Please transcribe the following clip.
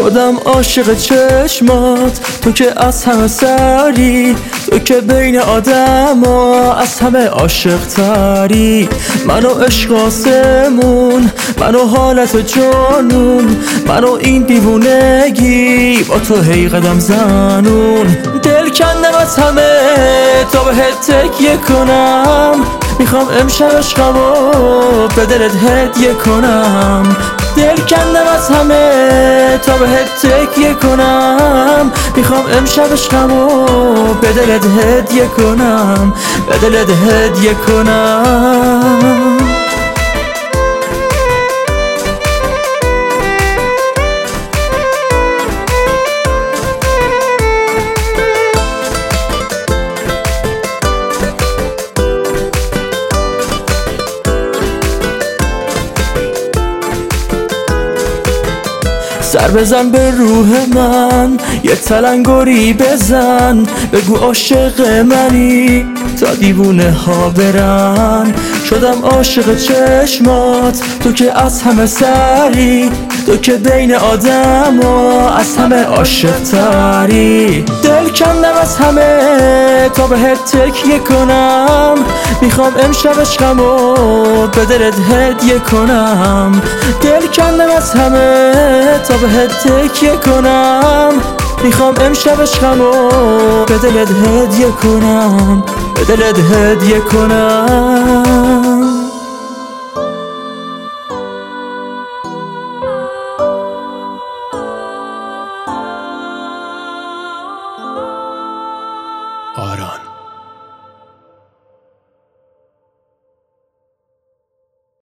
شدم عاشق چشمات، تو که از همه سری، تو که بین آدم ها از همه عاشق تری. منو عشق آسمون، منو حالت جانون، منو این دیوونگی با تو هی قدم زنون. دل کندم از همه تا بهت تکیه کنم، میخوام امشب عشقمو به دلت هدیه کنم. دل کندم از همه تا بهت تکیه کنم، میخوام امشب عشقمو به دلت هدیه کنم، به دلت هدیه کنم. سر بزن به روح من، یه تلنگری بزن، بگو عاشق منی تا دیوونه ها برن. شدم عاشق چشمات، تو که از همه سری، تو که بین آدم ها از همه عاشق تری. دل کندم از همه تا بهت تکیه کنم، میخوام امشب عشقمو به دلت هدیه کنم. دل کندم از همه تا بهت تکیه کنم، میخوام امشب عشقمو به دلت هدیه کنم، به دلت هدیه کنم.